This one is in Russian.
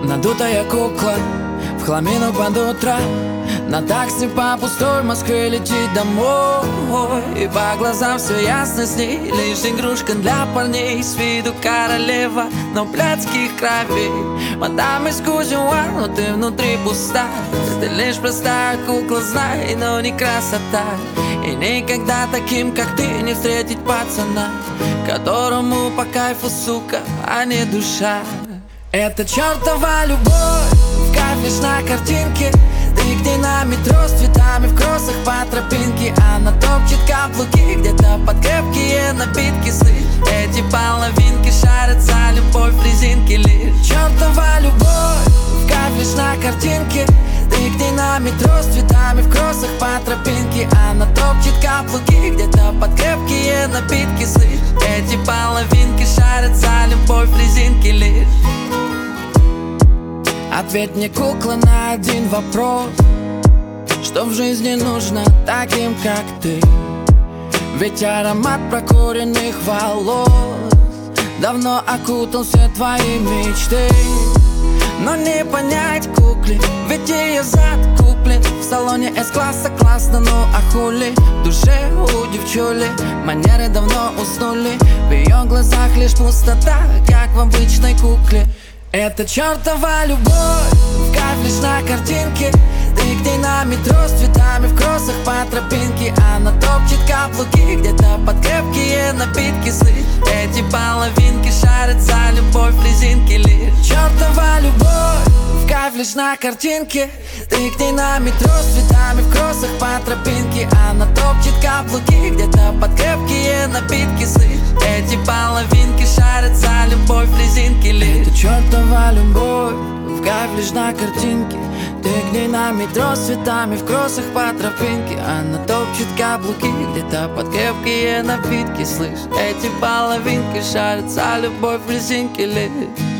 Надутая кукла в хламину под утро, на такси по пустой Москве летит домой. И по глазам все ясно с ней, лишь игрушка для парней. С виду королева, но блядских кровей. Мадам Искусиуа, но ты внутри пуста. Ты лишь простая кукла, знай, но не красота. И никогда таким, как ты, не встретить пацана, которому по кайфу, сука, а не душа. Это чертова любовь, в кайф лишь на картинке. Ты где на метро с цветами в кроссах по тропинке. Она топчет каблуки где-то под крепкие напитки. Слышь, эти половинки шарят за любовь в резинке лишь. Чертова любовь, в кайф лишь на картинке. Ты где на метро с цветами в кроссах по тропинке. Она топчет каблуки где-то под крепкие напитки. Слышь, эти половинки шарят за любовь в резинке лишь. Ответь мне, кукла, на один вопрос: что в жизни нужно таким, как ты? Ведь аромат прокуренных волос давно окутал все твои мечты. Но не понять кукле, ведь ее зад куплен в салоне С-класса классно, ну а хули? В душе у девчули манеры давно уснули. В ее глазах лишь пустота, как в обычной кукле. Это чертова любовь, в кайф лишь на картинке. Ты где на метро с цветами в кроссах по тропинке. Она топчет каблуки где-то под крепкие напитки. Слышь, эти половинки шарят за любовь в резинке лишь. Чертова любовь, в кайф лишь на картинке. Ты где на метро с цветами в кроссах по тропинке. Она топчет каблуки где-то под крепкие напитки. Слышь, эти половинки шарят за любовь в резинке лишь. Это чертова любовь, в кайф лишь на картинке. Ты где на метро с цветами в кроссах по тропинке. Она топчет каблуки где-то под крепкие напитки. Слышь, эти половинки шарят за любовь в резинке лишь.